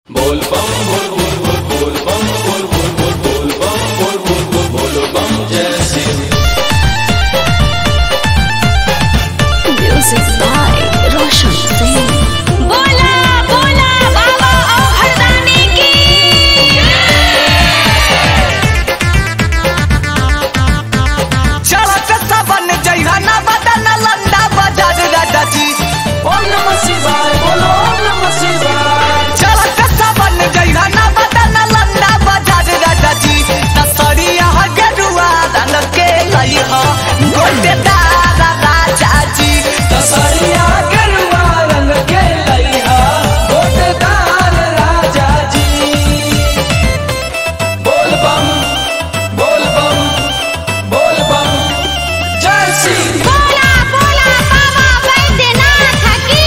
बोल बम बोल बोल बोल बोल बम बोल बोल बोल बोल बम बोल बोल बोल बोल बम जय Shiv. Music by Roshan Singh. बोला बोला बाबा और हरदाने की चढ़त सबन जइहा ना बदन लंडा बाजार राजा जी। ओम नमः शिवाय बोलो ओम नमः शिवाय। चढ़त सबन जइहा ना बदन लंडा बाजार राजा जी। तसरिया गेरुआ रंग के लइहा गोटेदार राजा जी। तसरिया गेरुआ रंग के लइहा गोटेदार राजा जी। बोल बम बोल बम बोल बम जय शिव। बोला बोला बाबा बैद्यनाथ की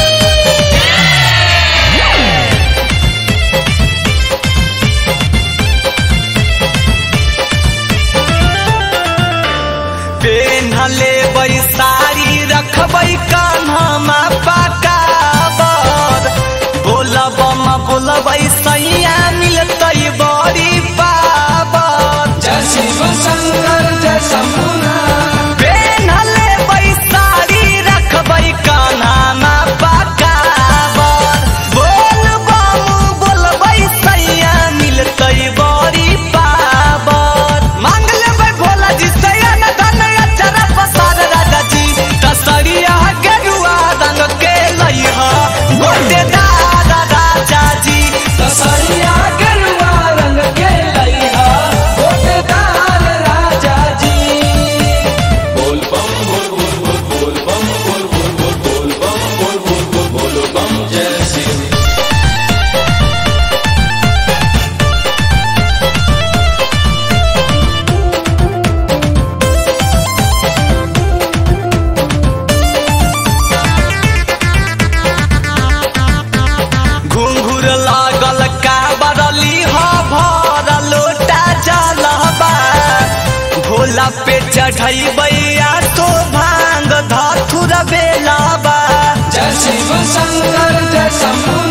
पेन्हले बैसारी रखबै कान्हा पकाबर। बोलबम बोलबै सैया मिलतै बड़ी पावर। जय शिव शंकर जय शंभुनाथ। पेन्हले बैसारी रखबै कान्हा पकाबर। बोलबम बोलबै सैया मिलतै बड़ी पावर। मांग लेबै भोला जी से धन अचरा पसार राजा जी। तसरिया गेरुआ रंग के लइहा गोटेदार राजा जी। तसरिया गेरुआ रंग के लइहा गोटेदार राजा जी। बोल बम बोल बोल बोल बोल बम बोल बोल बोल बोल बम बोल बोल बोल बोल बम जय शिव। घुंघुर लागल का बरली ह भर लोटा जलबा। भोला पे चढ़ैबै तो भांग धथुर बेलबा। जय शिव शंकर जय शंभु